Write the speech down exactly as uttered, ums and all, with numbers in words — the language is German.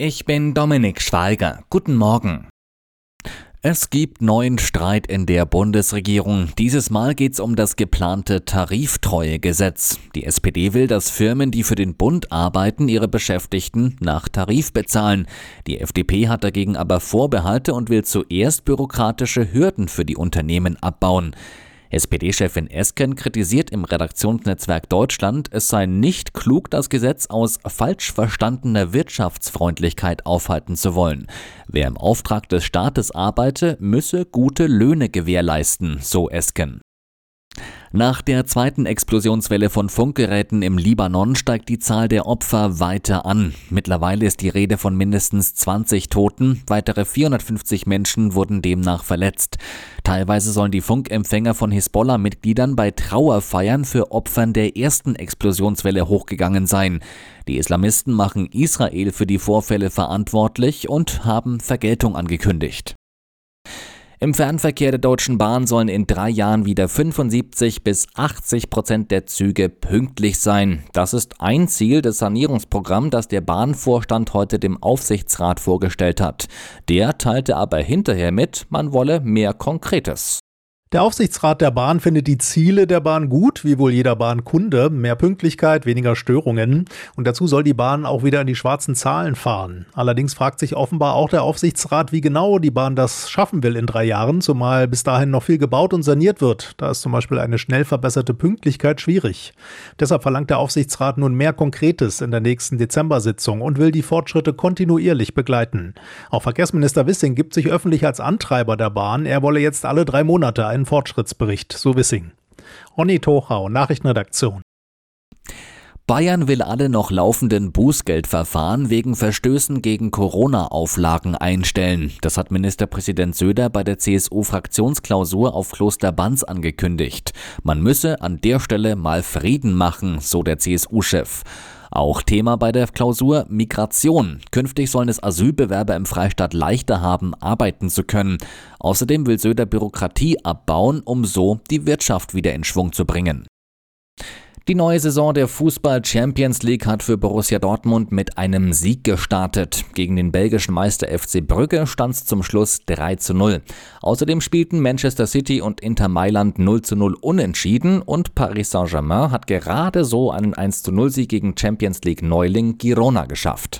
Ich bin Dominik Schwalger. Guten Morgen. Es gibt neuen Streit in der Bundesregierung. Dieses Mal geht es um das geplante Tariftreuegesetz. Die S P D will, dass Firmen, die für den Bund arbeiten, ihre Beschäftigten nach Tarif bezahlen. Die F D P hat dagegen aber Vorbehalte und will zuerst bürokratische Hürden für die Unternehmen abbauen. S P D-Chefin Esken kritisiert im Redaktionsnetzwerk Deutschland, es sei nicht klug, das Gesetz aus falsch verstandener Wirtschaftsfreundlichkeit aufhalten zu wollen. Wer im Auftrag des Staates arbeite, müsse gute Löhne gewährleisten, so Esken. Nach der zweiten Explosionswelle von Funkgeräten im Libanon steigt die Zahl der Opfer weiter an. Mittlerweile ist die Rede von mindestens zwanzig Toten, weitere vierhundertfünfzig Menschen wurden demnach verletzt. Teilweise sollen die Funkempfänger von Hisbollah-Mitgliedern bei Trauerfeiern für Opfern der ersten Explosionswelle hochgegangen sein. Die Islamisten machen Israel für die Vorfälle verantwortlich und haben Vergeltung angekündigt. Im Fernverkehr der Deutschen Bahn sollen in drei Jahren wieder fünfundsiebzig bis achtzig Prozent der Züge pünktlich sein. Das ist ein Ziel des Sanierungsprogramms, das der Bahnvorstand heute dem Aufsichtsrat vorgestellt hat. Der teilte aber hinterher mit, man wolle mehr Konkretes. Der Aufsichtsrat der Bahn findet die Ziele der Bahn gut, wie wohl jeder Bahnkunde. Mehr Pünktlichkeit, weniger Störungen. Und dazu soll die Bahn auch wieder in die schwarzen Zahlen fahren. Allerdings fragt sich offenbar auch der Aufsichtsrat, wie genau die Bahn das schaffen will in drei Jahren, zumal bis dahin noch viel gebaut und saniert wird. Da ist zum Beispiel eine schnell verbesserte Pünktlichkeit schwierig. Deshalb verlangt der Aufsichtsrat nun mehr Konkretes in der nächsten Dezember-Sitzung und will die Fortschritte kontinuierlich begleiten. Auch Verkehrsminister Wissing gibt sich öffentlich als Antreiber der Bahn. Er wolle jetzt alle drei Monate einen Fortschrittsbericht, so Wissing. Onni Tochau, Nachrichtenredaktion. Bayern will alle noch laufenden Bußgeldverfahren wegen Verstößen gegen Corona-Auflagen einstellen. Das hat Ministerpräsident Söder bei der C S U-Fraktionsklausur auf Kloster Banz angekündigt. Man müsse an der Stelle mal Frieden machen, so der C S U-Chef. Auch Thema bei der Klausur Migration. Künftig sollen es Asylbewerber im Freistaat leichter haben, arbeiten zu können. Außerdem will Söder Bürokratie abbauen, um so die Wirtschaft wieder in Schwung zu bringen. Die neue Saison der Fußball-Champions League hat für Borussia Dortmund mit einem Sieg gestartet. Gegen den belgischen Meister F C Brügge stand es zum Schluss drei zu null. Außerdem spielten Manchester City und Inter Mailand null zu null unentschieden und Paris Saint-Germain hat gerade so einen eins zu null Sieg gegen Champions League Neuling Girona geschafft.